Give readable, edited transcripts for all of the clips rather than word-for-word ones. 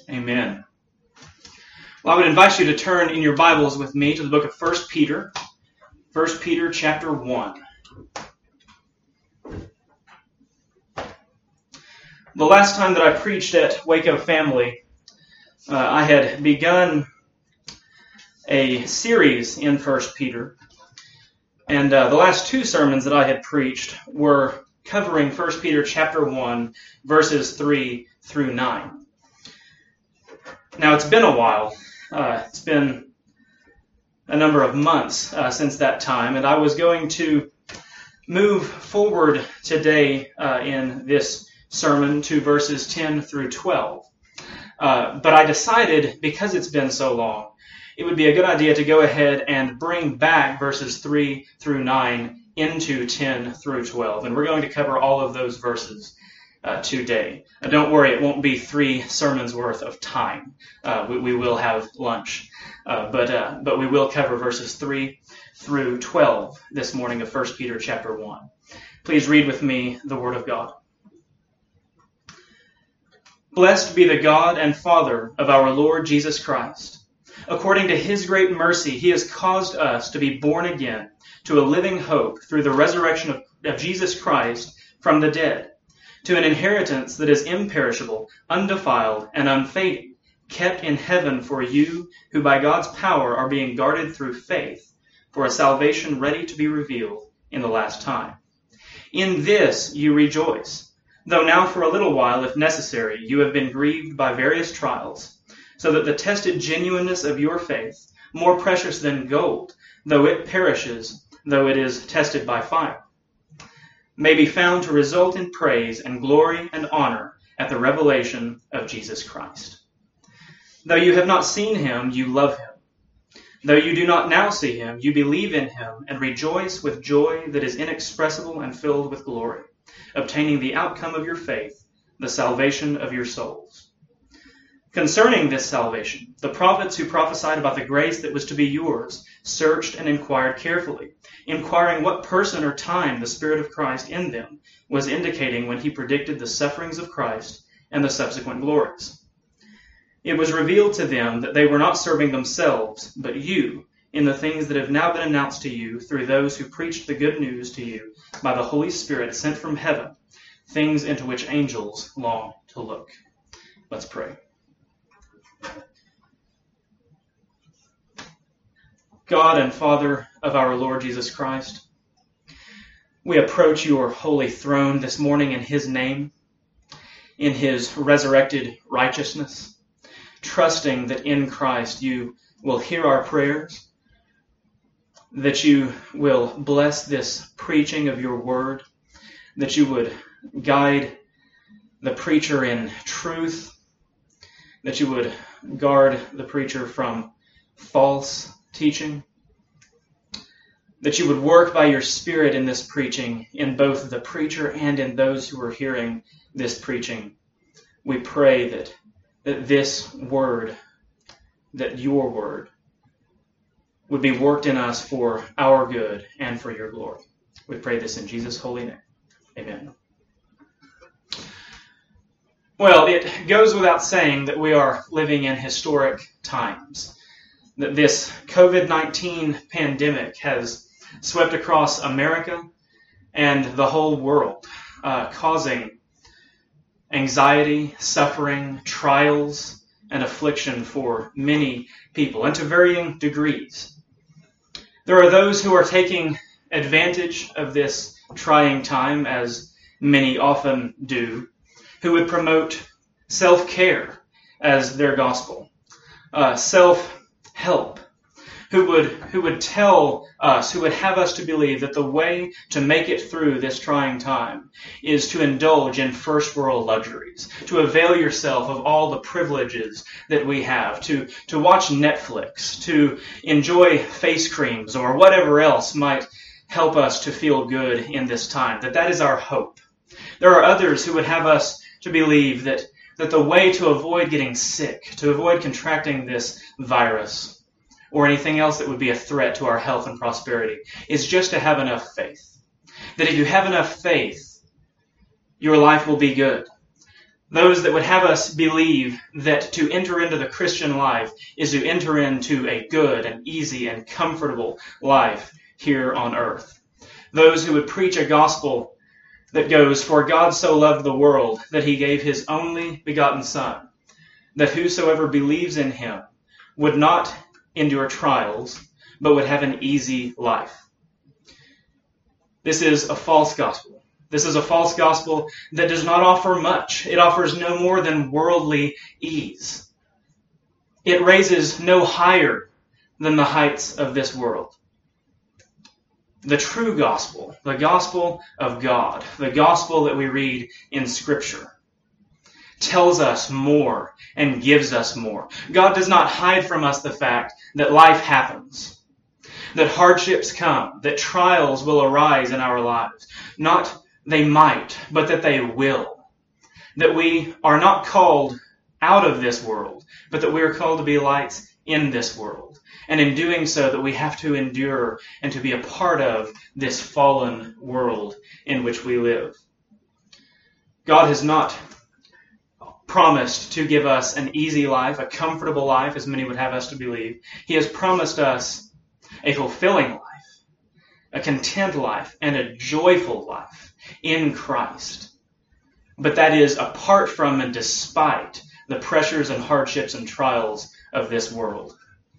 Amen. Well, I would invite you to turn in your Bibles with me to the book of 1 Peter. 1 Peter chapter 1. The last time that I preached at Waco Family, I had begun a series in 1 Peter. And the last two sermons that I had preached were covering 1 Peter chapter 1, verses 3 through 9. Now, it's been a while. It's been a number of months since that time, and I was going to move forward today in this sermon to verses 10 through 12. But I decided, because it's been so long, it would be a good idea to go ahead and bring back verses 3 through 9 into 10 through 12. And we're going to cover all of those verses today. Don't worry, it won't be 3 sermons worth of time. We will have lunch. But we will cover verses 3 through 12 this morning of 1 Peter chapter 1. Please read with me the Word of God. Blessed be the God and Father of our Lord Jesus Christ. According to His great mercy, He has caused us to be born again to a living hope through the resurrection of Jesus Christ from the dead, to an inheritance that is imperishable, undefiled, and unfading, kept in heaven for you, who by God's power are being guarded through faith, for a salvation ready to be revealed in the last time. In this you rejoice, though now for a little while, if necessary, you have been grieved by various trials, so that the tested genuineness of your faith, more precious than gold, though it perishes, though it is tested by fire, may be found to result in praise and glory and honor at the revelation of Jesus Christ. Though you have not seen Him, you love Him. Though you do not now see Him, you believe in Him and rejoice with joy that is inexpressible and filled with glory, obtaining the outcome of your faith, the salvation of your souls. Concerning this salvation, the prophets who prophesied about the grace that was to be yours searched and inquired carefully, inquiring what person or time the Spirit of Christ in them was indicating when He predicted the sufferings of Christ and the subsequent glories. It was revealed to them that they were not serving themselves, but you, in the things that have now been announced to you through those who preached the good news to you by the Holy Spirit sent from heaven, things into which angels long to look. Let's pray. God and Father of our Lord Jesus Christ, we approach your holy throne this morning in His name, in His resurrected righteousness, trusting that in Christ you will hear our prayers, that you will bless this preaching of your word, that you would guide the preacher in truth, that you would guard the preacher from false teaching, that you would work by your Spirit in this preaching, in both the preacher and in those who are hearing this preaching. We pray that this word, that your word, would be worked in us for our good and for your glory. We pray this in Jesus' holy name. Amen. Well, it goes without saying that we are living in historic times, that this COVID-19 pandemic has swept across America and the whole world, causing anxiety, suffering, trials, and affliction for many people, and to varying degrees. There are those who are taking advantage of this trying time, as many often do, who would promote self-care as their gospel, self-help, who would tell us, who would have us to believe that the way to make it through this trying time is to indulge in first world luxuries, to avail yourself of all the privileges that we have, to watch Netflix, to enjoy face creams or whatever else might help us to feel good in this time, that is our hope. There are others who would have us to believe that the way to avoid getting sick, to avoid contracting this virus, or anything else that would be a threat to our health and prosperity, is just to have enough faith. That if you have enough faith, your life will be good. Those that would have us believe that to enter into the Christian life is to enter into a good and easy and comfortable life here on earth. Those who would preach a gospel that goes, "For God so loved the world that he gave his only begotten Son, that whosoever believes in him would not endure trials, but would have an easy life." This is a false gospel. This is a false gospel that does not offer much. It offers no more than worldly ease. It raises no higher than the heights of this world. The true gospel, the gospel of God, the gospel that we read in Scripture, tells us more and gives us more. God does not hide from us the fact that life happens, that hardships come, that trials will arise in our lives. Not they might, but that they will. That we are not called out of this world, but that we are called to be lights in this world. And in doing so, that we have to endure and to be a part of this fallen world in which we live. God has not promised to give us an easy life, a comfortable life, as many would have us to believe. He has promised us a fulfilling life, a content life, and a joyful life in Christ. But that is apart from and despite the pressures and hardships and trials of this world.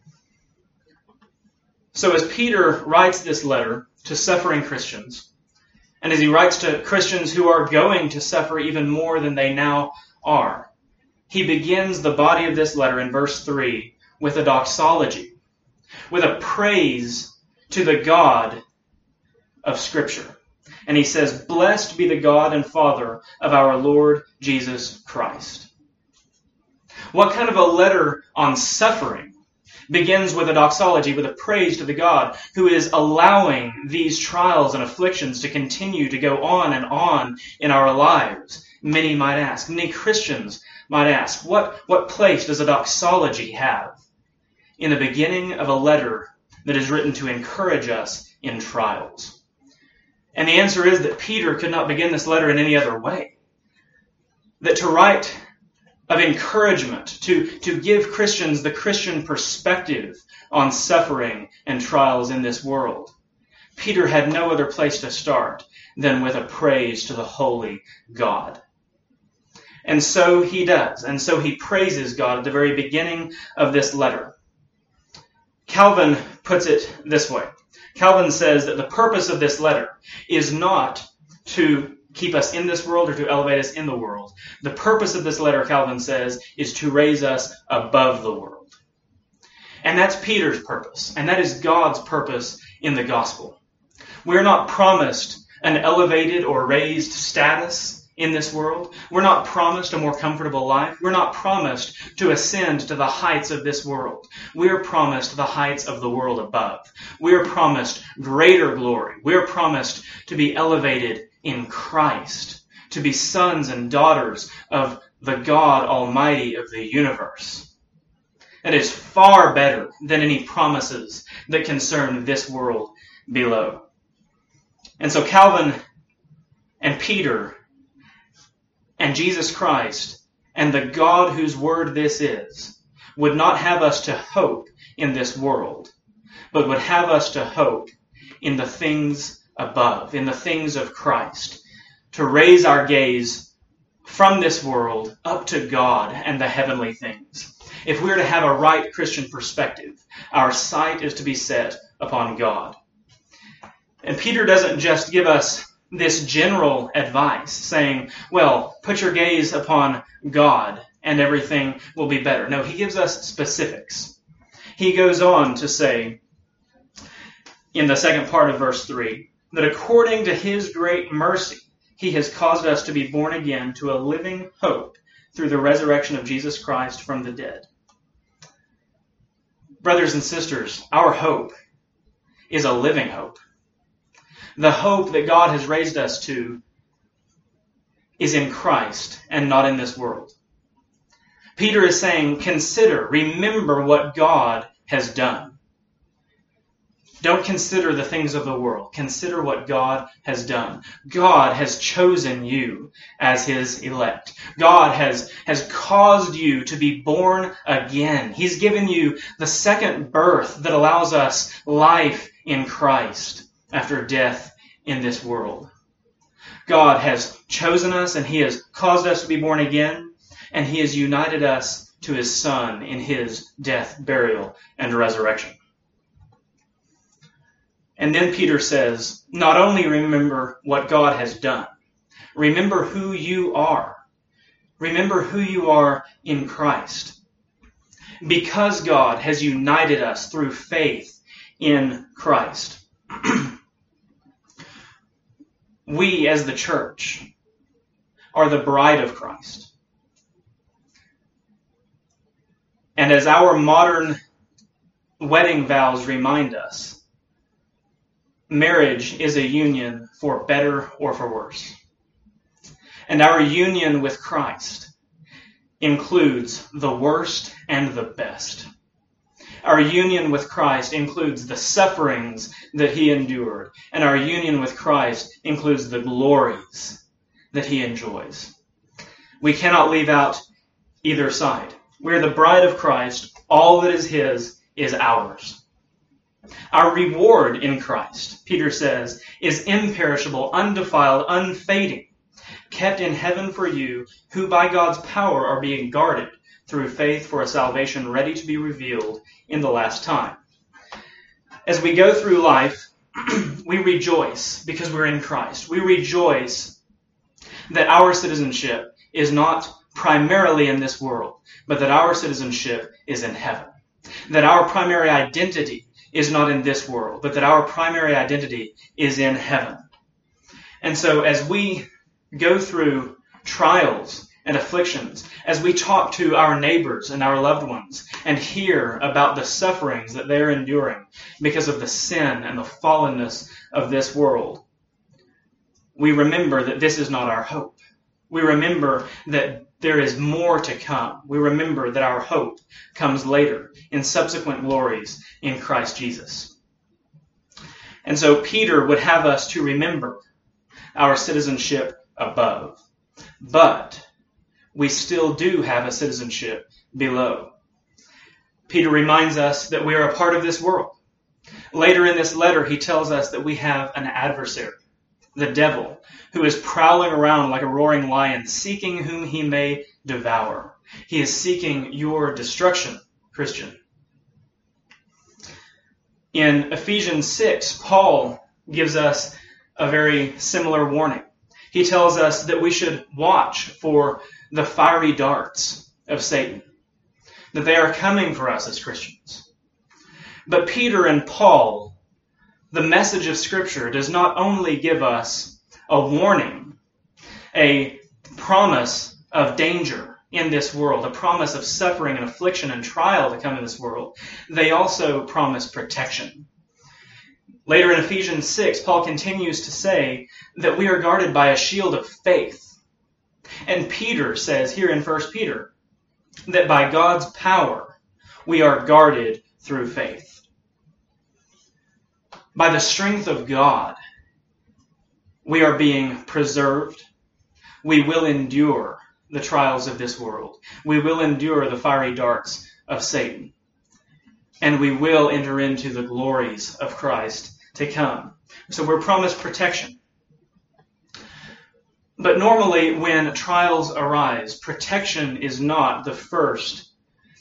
So as Peter writes this letter to suffering Christians, and as he writes to Christians who are going to suffer even more than they now are, he begins the body of this letter in verse 3 with a doxology, with a praise to the God of Scripture. And he says, "Blessed be the God and Father of our Lord Jesus Christ." What kind of a letter on suffering begins with a doxology, with a praise to the God who is allowing these trials and afflictions to continue to go on and on in our lives? Many might ask, many Christians might ask, what place does a doxology have in the beginning of a letter that is written to encourage us in trials? And the answer is that Peter could not begin this letter in any other way. That to write of encouragement, to give Christians the Christian perspective on suffering and trials in this world, Peter had no other place to start than with a praise to the holy God. And so he does, and so he praises God at the very beginning of this letter. Calvin puts it this way. Calvin says that the purpose of this letter is not to keep us in this world or to elevate us in the world. The purpose of this letter, Calvin says, is to raise us above the world. And that's Peter's purpose, and that is God's purpose in the gospel. We're not promised an elevated or raised status in this world. We're not promised a more comfortable life. We're not promised to ascend to the heights of this world. We're promised the heights of the world above. We're promised greater glory. We're promised to be elevated in Christ, to be sons and daughters of the God Almighty of the universe. That is far better than any promises that concern this world below. And so Calvin and Peter and Jesus Christ and the God whose word this is would not have us to hope in this world, but would have us to hope in the things above, in the things of Christ, to raise our gaze from this world up to God and the heavenly things. If we're to have a right Christian perspective, our sight is to be set upon God. And Peter doesn't just give us this general advice saying, well, put your gaze upon God and everything will be better. No, he gives us specifics. He goes on to say in the second part of verse 3 that according to his great mercy, he has caused us to be born again to a living hope through the resurrection of Jesus Christ from the dead. Brothers and sisters, our hope is a living hope. The hope that God has raised us to is in Christ and not in this world. Peter is saying, consider, remember what God has done. Don't consider the things of the world. Consider what God has done. God has chosen you as his elect. God has caused you to be born again. He's given you the second birth that allows us life in Christ after death in this world. God has chosen us, and he has caused us to be born again, and he has united us to his Son in his death, burial, and resurrection. And then Peter says, not only remember what God has done, remember who you are. Remember who you are in Christ. Because God has united us through faith in Christ, we as the church are the bride of Christ. And as our modern wedding vows remind us, marriage is a union for better or for worse. And our union with Christ includes the worst and the best. Our union with Christ includes the sufferings that he endured, and our union with Christ includes the glories that he enjoys. We cannot leave out either side. We are the bride of Christ. All that is his is ours. Our reward in Christ, Peter says, is imperishable, undefiled, unfading, kept in heaven for you, who by God's power are being guarded through faith for a salvation ready to be revealed in the last time. As we go through life, we rejoice because we're in Christ. We rejoice that our citizenship is not primarily in this world, but that our citizenship is in heaven. That our primary identity is not in this world, but that our primary identity is in heaven. And so as we go through trials and afflictions, as we talk to our neighbors and our loved ones and hear about the sufferings that they're enduring because of the sin and the fallenness of this world, we remember that this is not our hope. We remember that there is more to come. We remember that our hope comes later in subsequent glories in Christ Jesus. And so Peter would have us to remember our citizenship above. But we still do have a citizenship below. Peter reminds us that we are a part of this world. Later in this letter, he tells us that we have an adversary, the devil, who is prowling around like a roaring lion, seeking whom he may devour. He is seeking your destruction, Christian. In Ephesians 6, Paul gives us a very similar warning. He tells us that we should watch for the fiery darts of Satan, that they are coming for us as Christians. But Peter and Paul, the message of Scripture, does not only give us a warning, a promise of danger in this world, a promise of suffering and affliction and trial to come in this world. They also promise protection. Later in Ephesians 6, Paul continues to say that we are guarded by a shield of faith. And Peter says here in 1 Peter that by God's power we are guarded through faith. By the strength of God, we are being preserved. We will endure the trials of this world. We will endure the fiery darts of Satan. And we will enter into the glories of Christ to come. So we're promised protection. But normally when trials arise, protection is not the first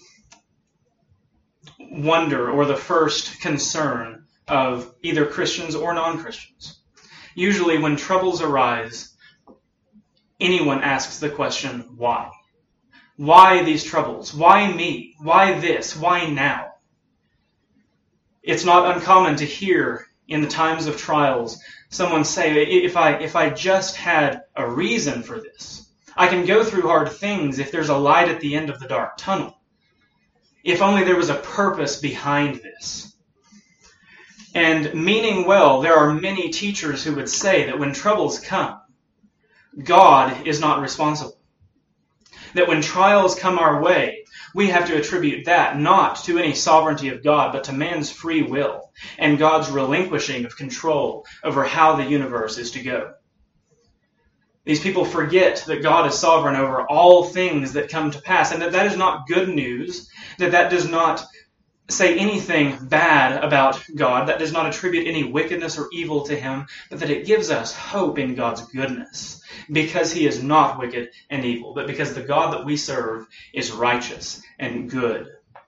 wonder or the first concern of either Christians or non-Christians. Usually when troubles arise, anyone asks the question, why? Why these troubles? Why me? Why this? Why now? It's not uncommon to hear in the times of trials someone say, if I just had a reason for this, I can go through hard things if there's a light at the end of the dark tunnel. If only there was a purpose behind this. And meaning well, there are many teachers who would say that when troubles come, God is not responsible. That when trials come our way, we have to attribute that not to any sovereignty of God, but to man's free will and God's relinquishing of control over how the universe is to go. These people forget that God is sovereign over all things that come to pass, and that is not good news, that does not say anything bad about God, that does not attribute any wickedness or evil to him, but that it gives us hope in God's goodness, because he is not wicked and evil, but because the God that we serve is righteous and good.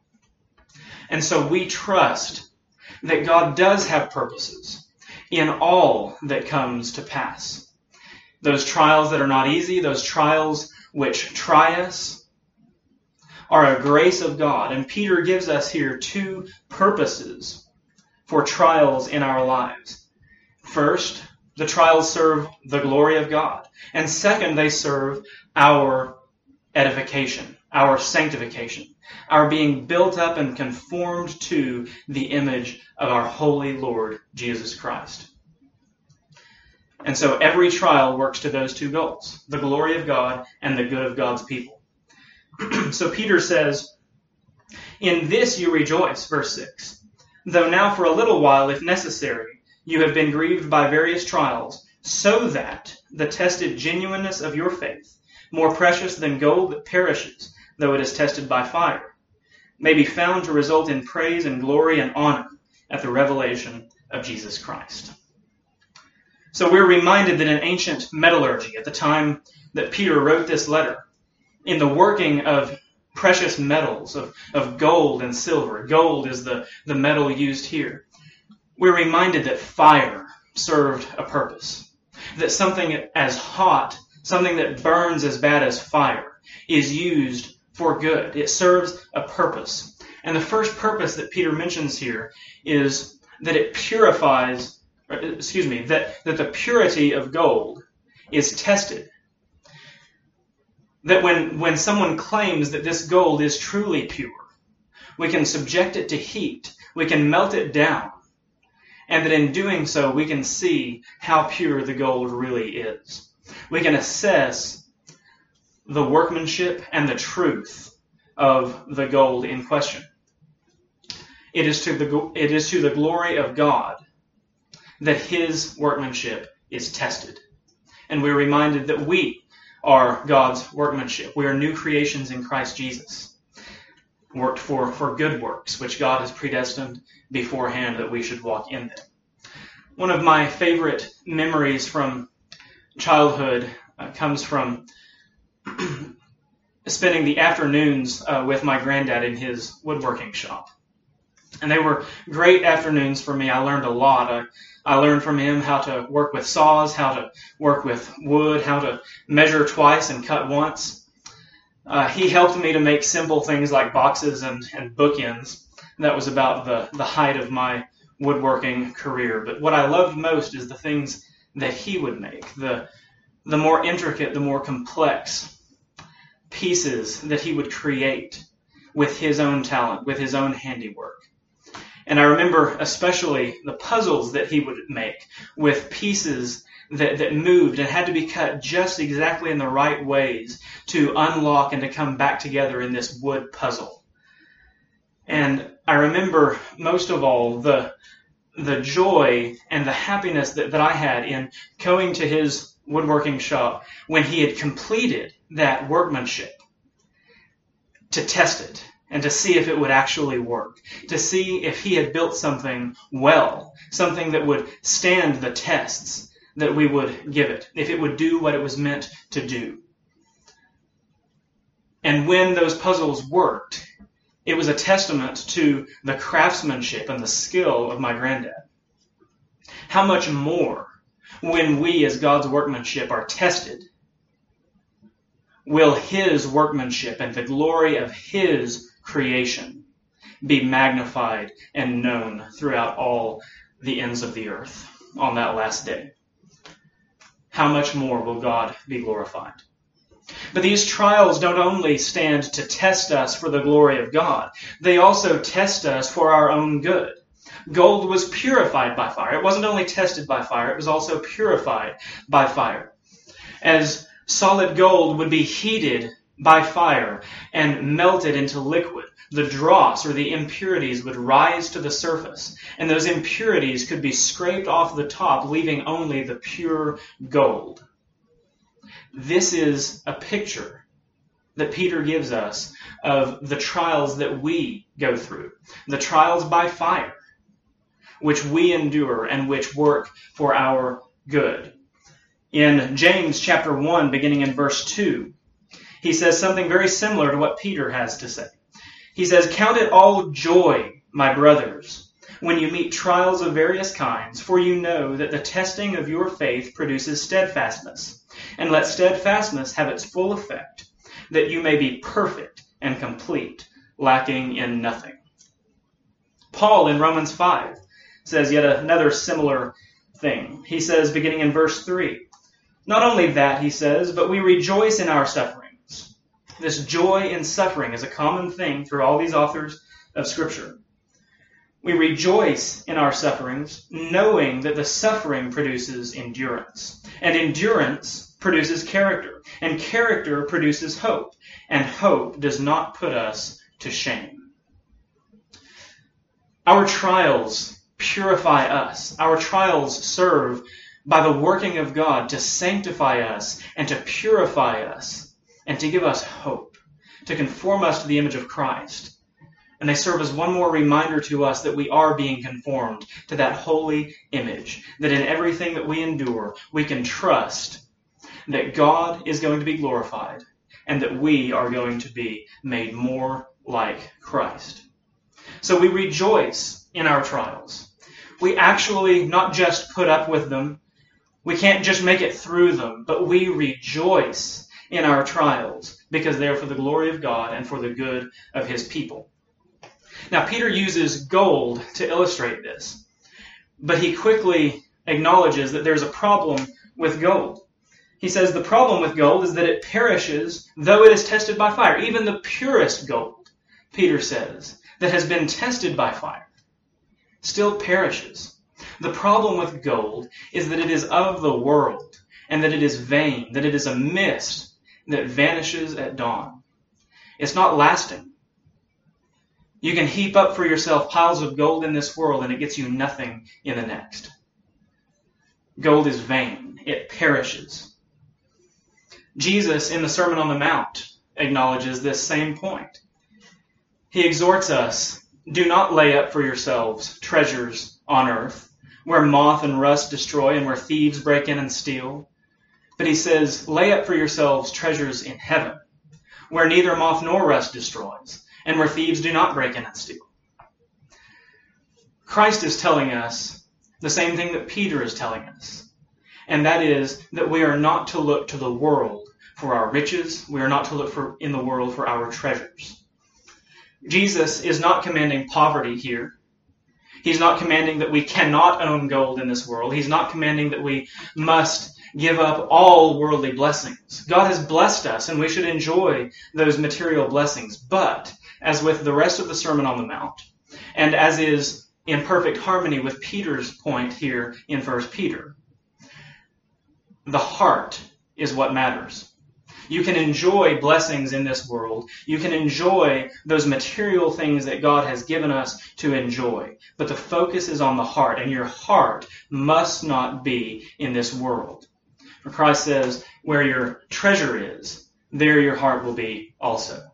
And so we trust that God does have purposes in all that comes to pass. Those trials that are not easy, those trials which try us, are a grace of God. And Peter gives us here two purposes for trials in our lives. First, the trials serve the glory of God. And second, they serve our edification, our sanctification, our being built up and conformed to the image of our holy Lord Jesus Christ. And so every trial works to those two goals, the glory of God and the good of God's people. So Peter says, "In this you rejoice," verse 6, "though now for a little while, if necessary, you have been grieved by various trials, so that the tested genuineness of your faith, more precious than gold that perishes, though it is tested by fire, may be found to result in praise and glory and honor at the revelation of Jesus Christ." So we're reminded that in ancient metallurgy, at the time that Peter wrote this letter, in the working of precious metals, of gold and silver, gold is the metal used here, we're reminded that fire served a purpose. That something as hot, something that burns as bad as fire, is used for good. It serves a purpose. And the first purpose that Peter mentions here is that it purifies, that the purity of gold is tested. That when someone claims that this gold is truly pure, we can subject it to heat, we can melt it down, and that in doing so we can see how pure the gold really is. We can assess the workmanship and the truth of the gold in question. It is to the glory of God that his workmanship is tested. And we're reminded that we are God's workmanship. We are new creations in Christ Jesus, worked for good works, which God has predestined beforehand that we should walk in them. One of my favorite memories from childhood comes from spending the afternoons with my granddad in his woodworking shop. And they were great afternoons for me. I learned a lot. I learned from him how to work with saws, how to work with wood, how to measure twice and cut once. He helped me to make simple things like boxes and bookends. That was about the height of my woodworking career. But what I loved most is the things that he would make, the more intricate, the more complex pieces that he would create with his own talent, with his own handiwork. And I remember especially the puzzles that he would make with pieces that moved and had to be cut just exactly in the right ways to unlock and to come back together in this wood puzzle. And I remember most of all the joy and the happiness that I had in going to his woodworking shop when he had completed that workmanship to test it. And to see if it would actually work. To see if he had built something well. Something that would stand the tests that we would give it. If it would do what it was meant to do. And when those puzzles worked, it was a testament to the craftsmanship and the skill of my granddad. How much more when we as God's workmanship are tested will his workmanship and the glory of his creation be magnified and known throughout all the ends of the earth on that last day. How much more will God be glorified? But these trials don't only stand to test us for the glory of God, they also test us for our own good. Gold was purified by fire. It wasn't only tested by fire, it was also purified by fire. As solid gold would be heated by fire and melted into liquid, the dross or the impurities would rise to the surface, and those impurities could be scraped off the top, leaving only the pure gold. This is a picture that Peter gives us of the trials that we go through, the trials by fire, which we endure and which work for our good. In James chapter 1, beginning in verse 2, he says something very similar to what Peter has to say. He says, "Count it all joy, my brothers, when you meet trials of various kinds, for you know that the testing of your faith produces steadfastness. And let steadfastness have its full effect, that you may be perfect and complete, lacking in nothing." Paul in Romans 5 says yet another similar thing. He says, beginning in verse 3, "Not only that," he says, "but we rejoice in our sufferings." This joy in suffering is a common thing through all these authors of Scripture. We rejoice in our sufferings, knowing that the suffering produces endurance, and endurance produces character, and character produces hope, and hope does not put us to shame. Our trials purify us. Our trials serve by the working of God to sanctify us and to purify us and to give us hope, to conform us to the image of Christ. And they serve as one more reminder to us that we are being conformed to that holy image, that in everything that we endure, we can trust that God is going to be glorified and that we are going to be made more like Christ. So we rejoice in our trials. We actually not just put up with them, we can't just make it through them, but we rejoice in our trials because they are for the glory of God and for the good of His people. Now, Peter uses gold to illustrate this, but he quickly acknowledges that there's a problem with gold. He says the problem with gold is that it perishes though it is tested by fire. Even the purest gold, Peter says, that has been tested by fire, still perishes. The problem with gold is that it is of the world, and that it is vain, that it is a mist that vanishes at dawn. It's not lasting. You can heap up for yourself piles of gold in this world, and it gets you nothing in the next. Gold is vain. It perishes. Jesus, in the Sermon on the Mount, acknowledges this same point. He exhorts us, "Do not lay up for yourselves treasures on earth, where moth and rust destroy and where thieves break in and steal." But he says, "Lay up for yourselves treasures in heaven, where neither moth nor rust destroys, and where thieves do not break in and steal." Christ is telling us the same thing that Peter is telling us, and that is that we are not to look to the world for our riches. We are not to look in the world for our treasures. Jesus is not commanding poverty here. He's not commanding that we cannot own gold in this world. He's not commanding that we must give up all worldly blessings. God has blessed us, and we should enjoy those material blessings. But, as with the rest of the Sermon on the Mount, and as is in perfect harmony with Peter's point here in 1 Peter, the heart is what matters. You can enjoy blessings in this world. You can enjoy those material things that God has given us to enjoy. But the focus is on the heart, and your heart must not be in this world. For Christ says, "Where your treasure is, there your heart will be also."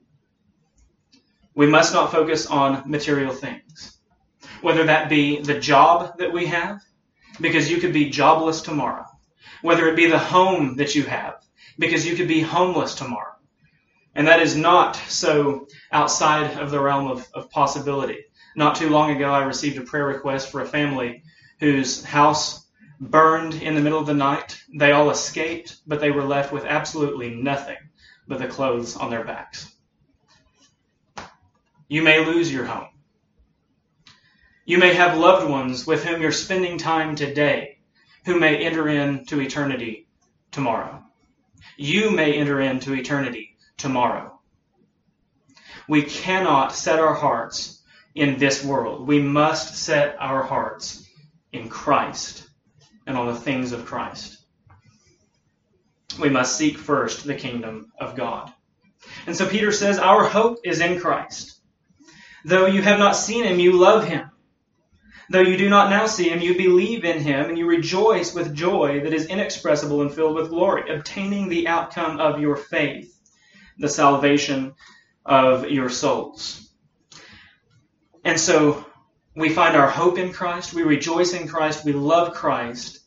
We must not focus on material things, whether that be the job that we have, because you could be jobless tomorrow, whether it be the home that you have, because you could be homeless tomorrow. And that is not so outside of the realm of possibility. Not too long ago, I received a prayer request for a family whose house burned in the middle of the night. They all escaped, but they were left with absolutely nothing but the clothes on their backs. You may lose your home. You may have loved ones with whom you're spending time today who may enter into eternity tomorrow. You may enter into eternity tomorrow. We cannot set our hearts in this world. We must set our hearts in Christ and on the things of Christ. We must seek first the kingdom of God. And so Peter says, our hope is in Christ. Though you have not seen him, you love him. Though you do not now see him, you believe in him, and you rejoice with joy that is inexpressible and filled with glory, obtaining the outcome of your faith, the salvation of your souls. And so we find our hope in Christ, we rejoice in Christ, we love Christ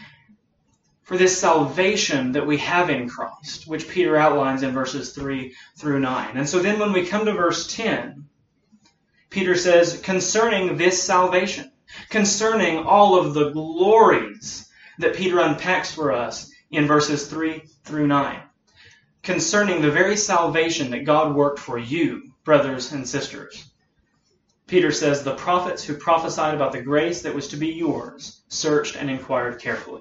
for this salvation that we have in Christ, which Peter outlines in verses 3 through 9. And so then when we come to verse 10, Peter says, concerning this salvation, concerning all of the glories that Peter unpacks for us in verses 3 through 9, concerning the very salvation that God worked for you, brothers and sisters. Peter says, the prophets who prophesied about the grace that was to be yours searched and inquired carefully.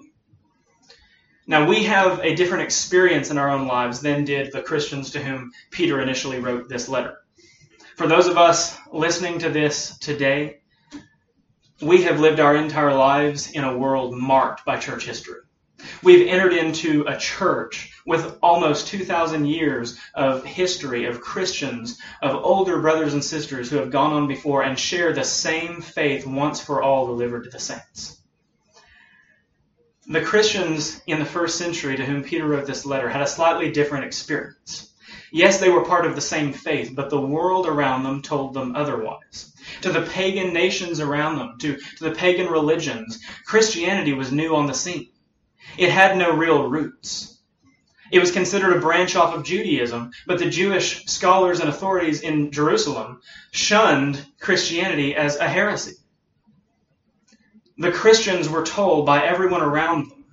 Now, we have a different experience in our own lives than did the Christians to whom Peter initially wrote this letter. For those of us listening to this today, we have lived our entire lives in a world marked by church history. We've entered into a church with almost 2,000 years of history of Christians, of older brothers and sisters who have gone on before and share the same faith once for all delivered to the saints. The Christians in the first century to whom Peter wrote this letter had a slightly different experience. Yes, they were part of the same faith, but the world around them told them otherwise. To the pagan nations around them, to the pagan religions, Christianity was new on the scene. It had no real roots. It was considered a branch off of Judaism, but the Jewish scholars and authorities in Jerusalem shunned Christianity as a heresy. The Christians were told by everyone around them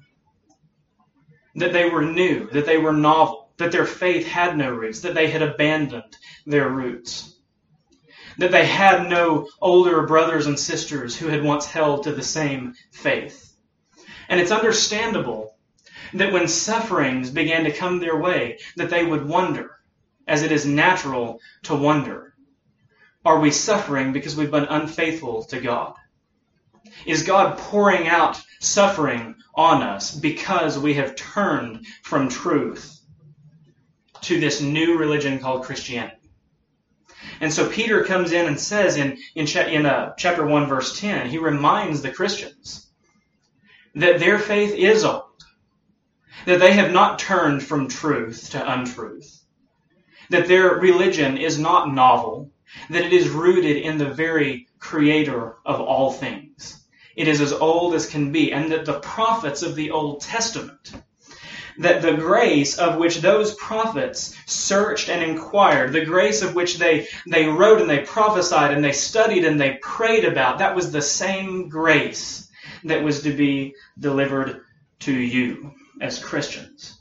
that they were new, that they were novel, that their faith had no roots, that they had abandoned their roots, that they had no older brothers and sisters who had once held to the same faith. And it's understandable that when sufferings began to come their way, that they would wonder, as it is natural to wonder, are we suffering because we've been unfaithful to God? Is God pouring out suffering on us because we have turned from truth to this new religion called Christianity? And so Peter comes in and says in chapter 1, verse 10, he reminds the Christians that their faith is old, that they have not turned from truth to untruth, that their religion is not novel, that it is rooted in the very Creator of all things. It is as old as can be, and that the prophets of the Old Testament, that the grace of which those prophets searched and inquired, the grace of which they wrote and they prophesied and they studied and they prayed about, that was the same grace that was to be delivered to you as Christians.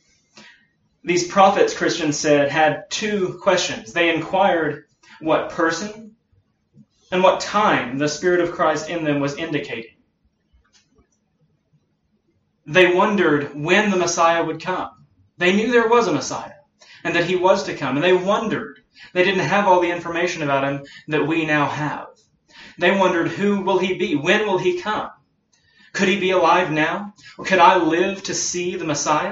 These prophets, Christians said, had two questions. They inquired what person and what time the Spirit of Christ in them was indicating. They wondered when the Messiah would come. They knew there was a Messiah and that he was to come. And they wondered. They didn't have all the information about him that we now have. They wondered, who will he be? When will he come? Could he be alive now? Or could I live to see the Messiah?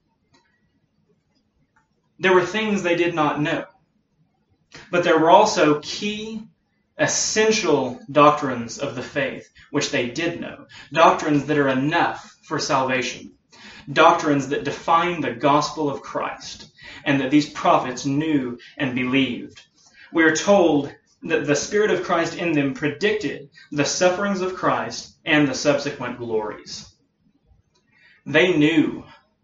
There were things they did not know. But there were also key, essential doctrines of the faith which they did know. Doctrines that are enough for salvation. Doctrines that define the gospel of Christ and that these prophets knew and believed. We are told that the Spirit of Christ in them predicted the sufferings of Christ and the subsequent glories. They knew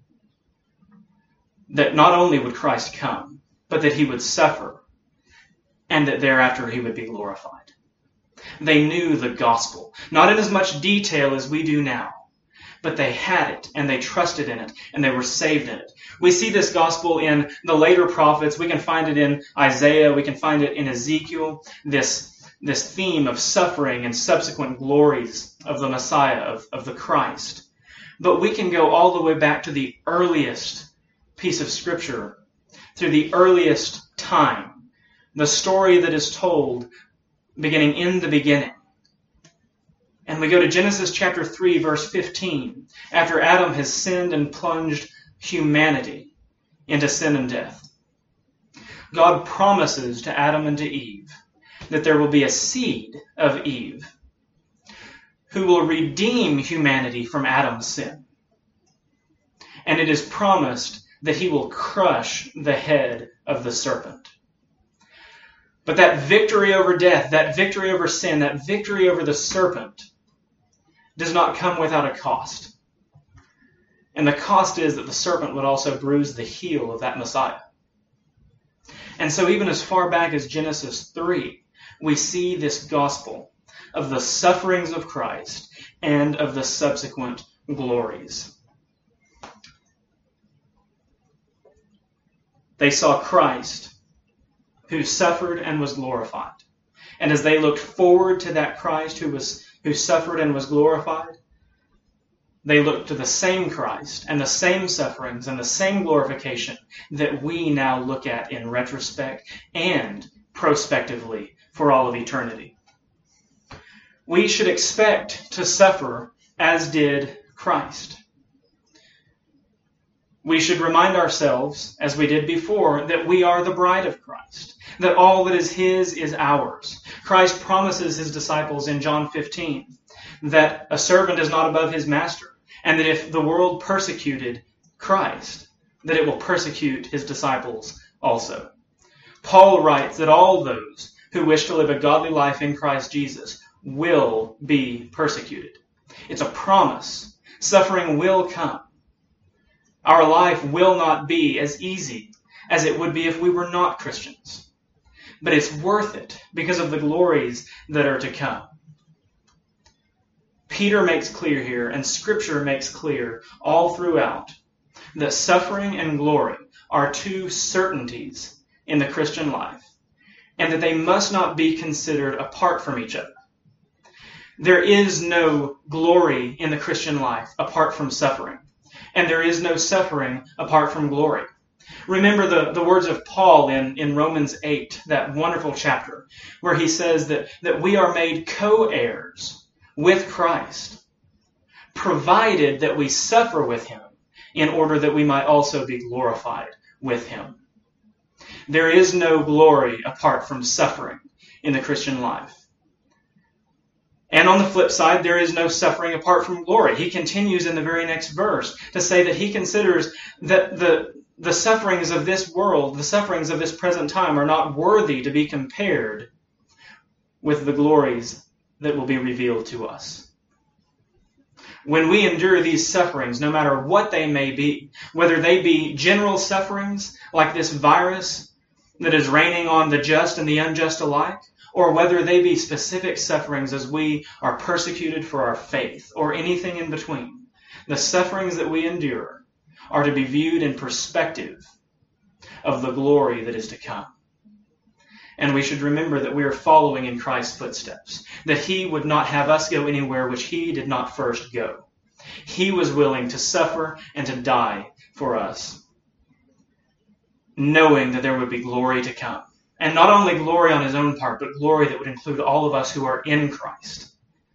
that not only would Christ come, but that he would suffer and that thereafter he would be glorified. They knew the gospel, not in as much detail as we do now, but they had it, and they trusted in it, and they were saved in it. We see this gospel in the later prophets. We can find it in Isaiah. We can find it in Ezekiel, this theme of suffering and subsequent glories of the Messiah, of the Christ. But we can go all the way back to the earliest piece of Scripture, through the earliest time, the story that is told beginning in the beginning. And we go to Genesis chapter 3, verse 15, after Adam has sinned and plunged humanity into sin and death. God promises to Adam and to Eve that there will be a seed of Eve who will redeem humanity from Adam's sin. And it is promised that he will crush the head of the serpent. But that victory over death, that victory over sin, that victory over the serpent does not come without a cost. And the cost is that the serpent would also bruise the heel of that Messiah. And so even as far back as Genesis 3, we see this gospel of the sufferings of Christ and of the subsequent glories. They saw Christ, who suffered and was glorified. And as they looked forward to that Christ who suffered and was glorified, they looked to the same Christ and the same sufferings and the same glorification that we now look at in retrospect and prospectively for all of eternity. We should expect to suffer as did Christ. We should remind ourselves, as we did before, that we are the bride of Christ, that all that is His is ours. Christ promises His disciples in John 15 that a servant is not above his master, and that if the world persecuted Christ, that it will persecute His disciples also. Paul writes that all those who wish to live a godly life in Christ Jesus will be persecuted. It's a promise. Suffering will come. Our life will not be as easy as it would be if we were not Christians. But it's worth it because of the glories that are to come. Peter makes clear here, and Scripture makes clear all throughout, that suffering and glory are two certainties in the Christian life, and that they must not be considered apart from each other. There is no glory in the Christian life apart from suffering, and there is no suffering apart from glory. Remember the words of Paul in Romans 8, that wonderful chapter, where he says that we are made co-heirs with Christ, provided that we suffer with Him, in order that we might also be glorified with Him. There is no glory apart from suffering in the Christian life. And on the flip side, there is no suffering apart from glory. He continues in the very next verse to say that he considers that the sufferings of this world, the sufferings of this present time, are not worthy to be compared with the glories that will be revealed to us. When we endure these sufferings, no matter what they may be, whether they be general sufferings like this virus that is raining on the just and the unjust alike, or whether they be specific sufferings as we are persecuted for our faith, or anything in between, the sufferings that we endure are to be viewed in perspective of the glory that is to come. And we should remember that we are following in Christ's footsteps, that He would not have us go anywhere which He did not first go. He was willing to suffer and to die for us, knowing that there would be glory to come. And not only glory on His own part, but glory that would include all of us who are in Christ.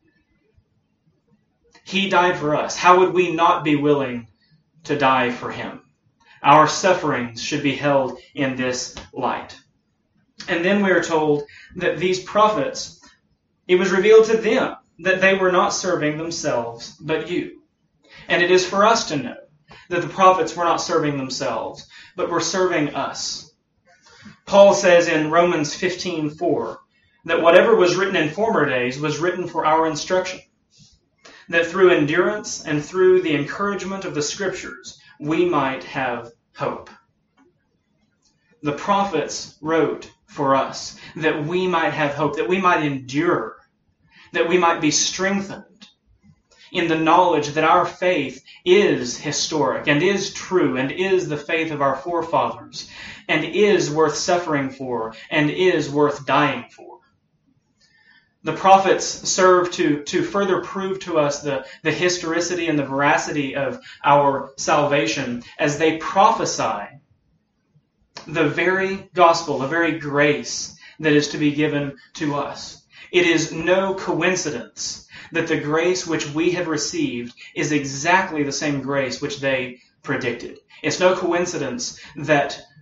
He died for us. How would we not be willing to die for Him? Our sufferings should be held in this light. And then we are told that these prophets, it was revealed to them that they were not serving themselves, but you. And it is for us to know that the prophets were not serving themselves, but were serving us. Paul says in Romans 15:4 that whatever was written in former days was written for our instruction, that through endurance and through the encouragement of the Scriptures we might have hope. The prophets wrote for us that we might have hope, that we might endure, that we might be strengthened in the knowledge that our faith is historic and is true and is the faith of our forefathers and is worth suffering for and is worth dying for. The prophets serve to further prove to us the historicity and the veracity of our salvation as they prophesy the very gospel, the very grace that is to be given to us. It is no coincidence that the grace which we have received is exactly the same grace which they predicted. It's no coincidence that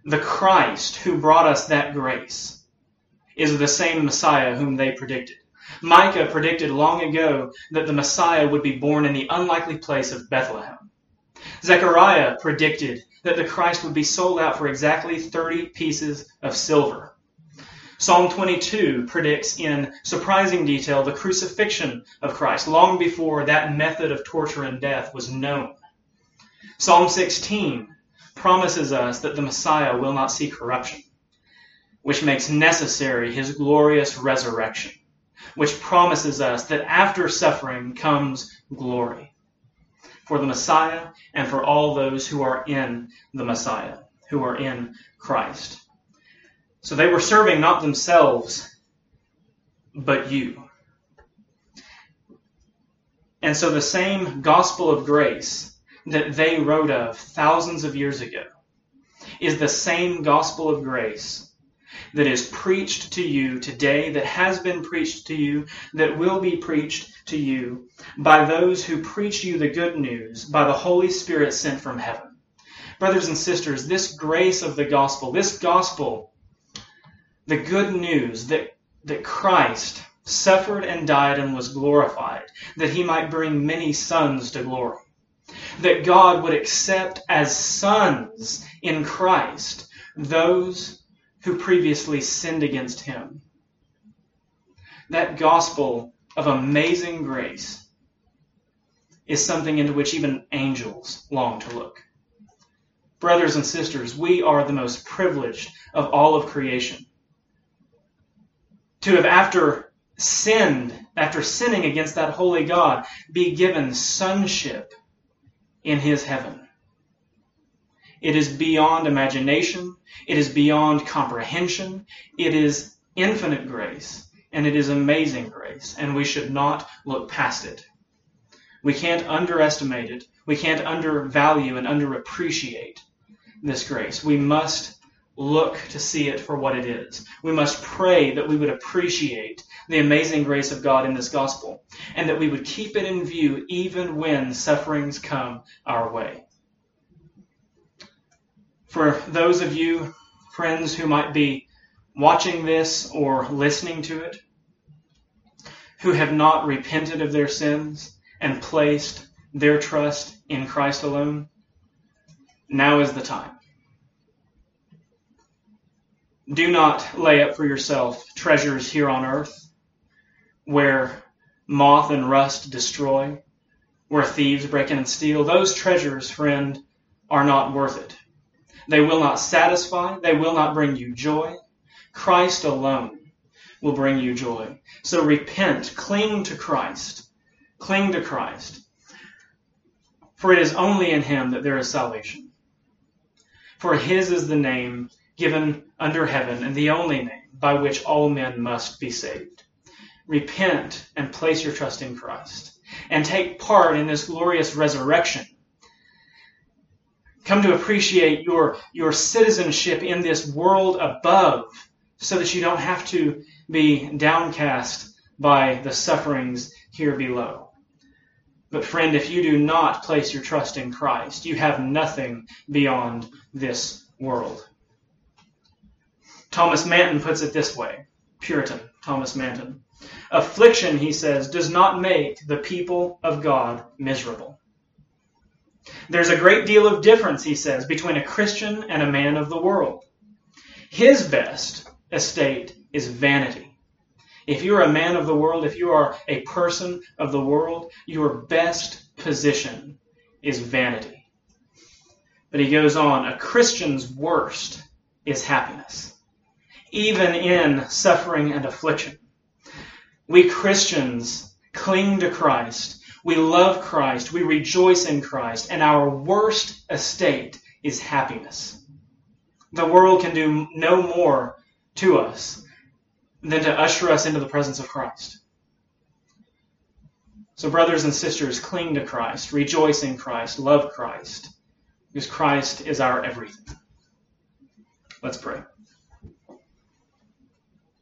the Christ who brought us that grace is the same Messiah whom they predicted. Micah predicted long ago that the Messiah would be born in the unlikely place of Bethlehem. Zechariah predicted that the Christ would be sold out for exactly 30 pieces of silver. Psalm 22 predicts in surprising detail the crucifixion of Christ long before that method of torture and death was known. Psalm 16 promises us that the Messiah will not see corruption, which makes necessary his glorious resurrection, which promises us that after suffering comes glory for the Messiah and for all those who are in the Messiah, who are in Christ. So they were serving not themselves, but you. And so the same gospel of grace that they wrote of thousands of years ago is the same gospel of grace that is preached to you today, that has been preached to you, that will be preached to you by those who preach you the good news by the Holy Spirit sent from heaven. Brothers and sisters, this grace of the gospel, this gospel, the good news that Christ suffered and died and was glorified, that he might bring many sons to glory, that God would accept as sons in Christ those who previously sinned against him. That gospel of amazing grace is something into which even angels long to look. Brothers and sisters, we are the most privileged of all of creation. To have, after sinning against that holy God, be given sonship in his heaven. It is beyond imagination. It is beyond comprehension. It is infinite grace, and it is amazing grace, and we should not look past it. We can't underestimate it. We can't undervalue and underappreciate this grace. We must look to see it for what it is. We must pray that we would appreciate the amazing grace of God in this gospel, and that we would keep it in view even when sufferings come our way. For those of you, friends, who might be watching this or listening to it, who have not repented of their sins and placed their trust in Christ alone, now is the time. Do not lay up for yourself treasures here on earth, where moth and rust destroy, where thieves break in and steal. Those treasures, friend, are not worth it. They will not satisfy. They will not bring you joy. Christ alone will bring you joy. So repent. Cling to Christ. Cling to Christ. For it is only in him that there is salvation. For his is the name given under heaven, and the only name by which all men must be saved. Repent and place your trust in Christ, and take part in this glorious resurrection. Come to appreciate your citizenship in this world above, so that you don't have to be downcast by the sufferings here below. But friend, if you do not place your trust in Christ, you have nothing beyond this world. Thomas Manton puts it this way, Puritan Thomas Manton. Affliction, he says, does not make the people of God miserable. There's a great deal of difference, he says, between a Christian and a man of the world. His best estate is vanity. If you are a man of the world, if you are a person of the world, your best position is vanity. But he goes on, a Christian's worst is happiness, even in suffering and affliction. We Christians cling to Christ. We love Christ. We rejoice in Christ. And our worst estate is happiness. The world can do no more to us than to usher us into the presence of Christ. So brothers and sisters, cling to Christ. Rejoice in Christ. Love Christ. Because Christ is our everything. Let's pray.